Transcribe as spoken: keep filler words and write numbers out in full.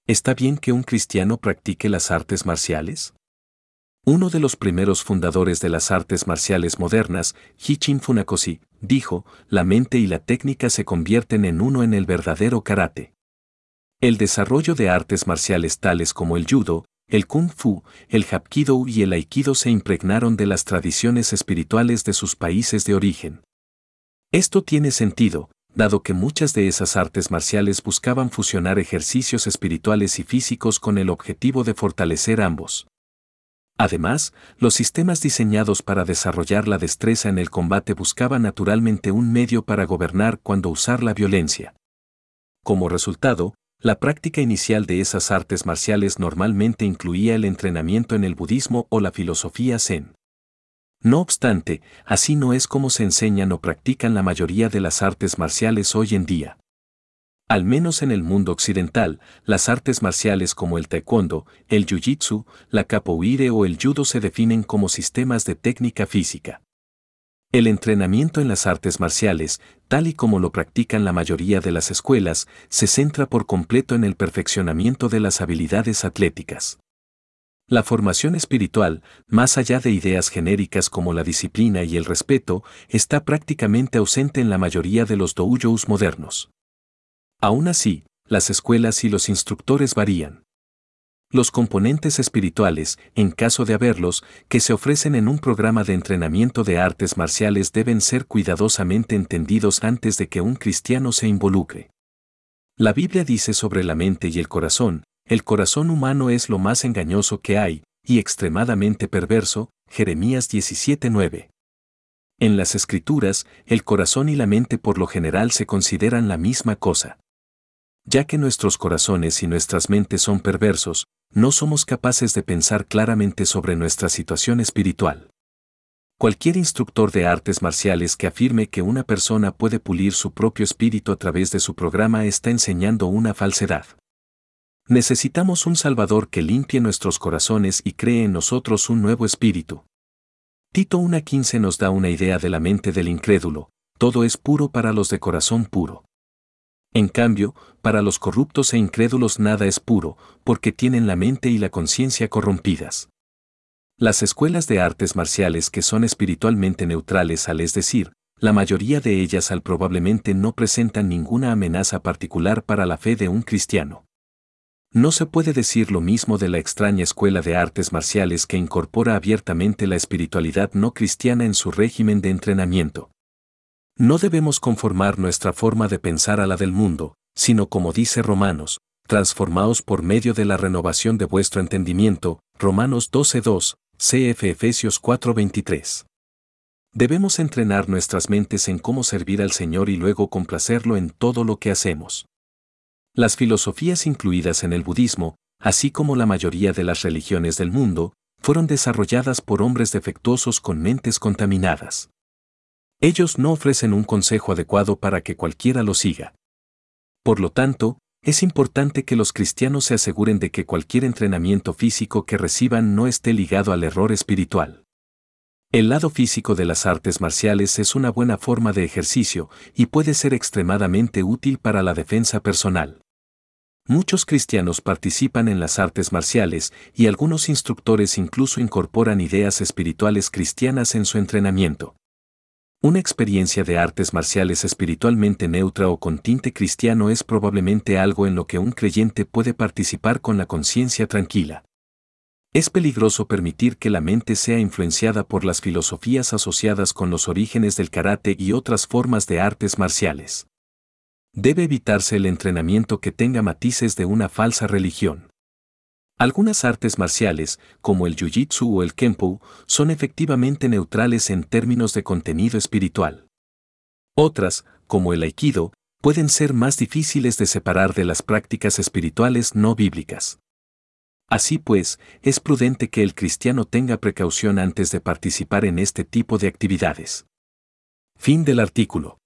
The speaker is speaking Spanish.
¿Está bien que un cristiano practique las artes marciales? Uno de los primeros fundadores de las artes marciales modernas, Gichin Funakoshi, dijo, la mente y la técnica se convierten en uno en el verdadero karate. El desarrollo de artes marciales tales como el judo, el kung fu, el hapkido y el aikido se impregnaron de las tradiciones espirituales de sus países de origen. Esto tiene sentido, dado que muchas de esas artes marciales buscaban fusionar ejercicios espirituales y físicos con el objetivo de fortalecer ambos. Además, los sistemas diseñados para desarrollar la destreza en el combate buscaban naturalmente un medio para gobernar cuando usar la violencia. Como resultado, la práctica inicial de esas artes marciales normalmente incluía el entrenamiento en el budismo o la filosofía zen. No obstante, así no es como se enseñan o practican la mayoría de las artes marciales hoy en día. Al menos en el mundo occidental, las artes marciales como el taekwondo, el jiu-jitsu, la capoeira o el judo se definen como sistemas de técnica física. El entrenamiento en las artes marciales, tal y como lo practican la mayoría de las escuelas, se centra por completo en el perfeccionamiento de las habilidades atléticas. La formación espiritual, más allá de ideas genéricas como la disciplina y el respeto, está prácticamente ausente en la mayoría de los doujos modernos. Aún así, las escuelas y los instructores varían. Los componentes espirituales, en caso de haberlos, que se ofrecen en un programa de entrenamiento de artes marciales deben ser cuidadosamente entendidos antes de que un cristiano se involucre. La Biblia dice sobre la mente y el corazón, el corazón humano es lo más engañoso que hay, y extremadamente perverso, Jeremías diecisiete nueve. En las Escrituras, el corazón y la mente por lo general se consideran la misma cosa. Ya que nuestros corazones y nuestras mentes son perversos, no somos capaces de pensar claramente sobre nuestra situación espiritual. Cualquier instructor de artes marciales que afirme que una persona puede pulir su propio espíritu a través de su programa está enseñando una falsedad. Necesitamos un Salvador que limpie nuestros corazones y cree en nosotros un nuevo espíritu. Tito uno quince nos da una idea de la mente del incrédulo, todo es puro para los de corazón puro. En cambio, para los corruptos e incrédulos nada es puro, porque tienen la mente y la conciencia corrompidas. Las escuelas de artes marciales que son espiritualmente neutrales al es decir, la mayoría de ellas al probablemente no presentan ninguna amenaza particular para la fe de un cristiano. No se puede decir lo mismo de la extraña escuela de artes marciales que incorpora abiertamente la espiritualidad no cristiana en su régimen de entrenamiento. No debemos conformar nuestra forma de pensar a la del mundo, sino como dice Romanos, transformaos por medio de la renovación de vuestro entendimiento, Romanos doce dos, C F Efesios cuatro veintitrés. Debemos entrenar nuestras mentes en cómo servir al Señor y luego complacerlo en todo lo que hacemos. Las filosofías incluidas en el budismo, así como la mayoría de las religiones del mundo, fueron desarrolladas por hombres defectuosos con mentes contaminadas. Ellos no ofrecen un consejo adecuado para que cualquiera lo siga. Por lo tanto, es importante que los cristianos se aseguren de que cualquier entrenamiento físico que reciban no esté ligado al error espiritual. El lado físico de las artes marciales es una buena forma de ejercicio y puede ser extremadamente útil para la defensa personal. Muchos cristianos participan en las artes marciales y algunos instructores incluso incorporan ideas espirituales cristianas en su entrenamiento. Una experiencia de artes marciales espiritualmente neutra o con tinte cristiano es probablemente algo en lo que un creyente puede participar con la conciencia tranquila. Es peligroso permitir que la mente sea influenciada por las filosofías asociadas con los orígenes del karate y otras formas de artes marciales. Debe evitarse el entrenamiento que tenga matices de una falsa religión. Algunas artes marciales, como el jiu-jitsu o el kenpo, son efectivamente neutrales en términos de contenido espiritual. Otras, como el aikido, pueden ser más difíciles de separar de las prácticas espirituales no bíblicas. Así pues, es prudente que el cristiano tenga precaución antes de participar en este tipo de actividades. Fin del artículo.